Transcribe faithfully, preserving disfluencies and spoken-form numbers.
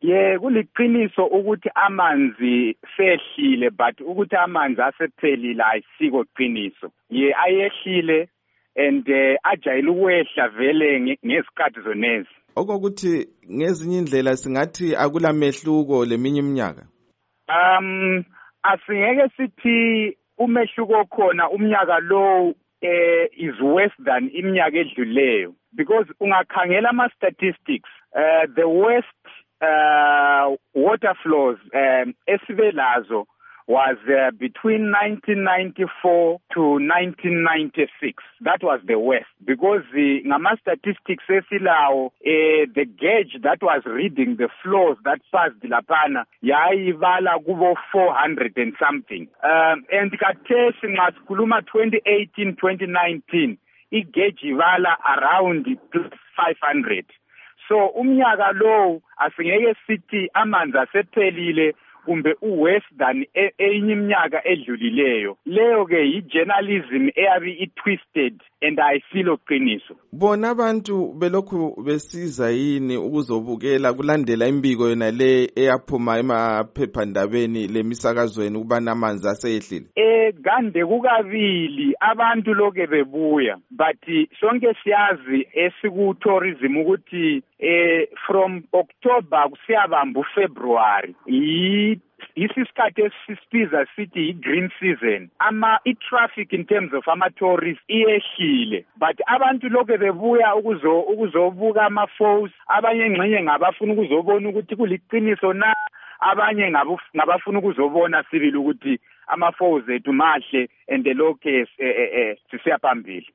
Ye kuliqiniso ukuthi amanzi sehlile but ukuthi amanzi asephelile ayisiko qiniso. Ye ayehlile and uh, ajayile ukwehla vele ngesikhathi zonezi. Okokuthi ngezinye indlela singathi akulamehluko leminye iminyaka. Um asingeke sithi umehluko khona umnyaka lo eh is worse than iminyaka edluleyo because ungakhangela ama statistics uh, the worst uh, water flows um, esivelazo was uh, between nineteen ninety-four to nineteen ninety-six. That was the worst because the ngama statistics esilawo uh, the gauge that was reading the flows that passed lapana yayivala kubo four hundred and something. Um, and kathesi ngasikhuluma twenty eighteen twenty nineteen igauge ivala around five hundred. So umnyaka lo asingeke sithi amanzi asephelile kumbe uworse than enye iminyaka edlulileyo. Leyo ke i-journalism eyabi i-twisted and ayisilo qiniso. Bona abantu belokhu besiza yini ukuzobukela kulandela imbiko yona le eyaphuma emaphephandabeni lemisakazweni ukuba namanzi asehlile? Eh gande kukabili abantu loke bebuya but sonke siyazi esiku tourism ukuthi eh from October kusiyabamba uFebruary yi isisikhathi esisibiza sithi i-green season. Ama i-traffic in terms of ama-tourists iyehlile but abantu loke bebuya ukuzo ukuzobuka ama-falls. Abanye ngxenye ngabafuna ukuzobona ukuthi kuliqiniso na, abanye ngabafuna ukuzobona sibili ukuthi ama-falls ethu mahle and lokho sisiyaphambili.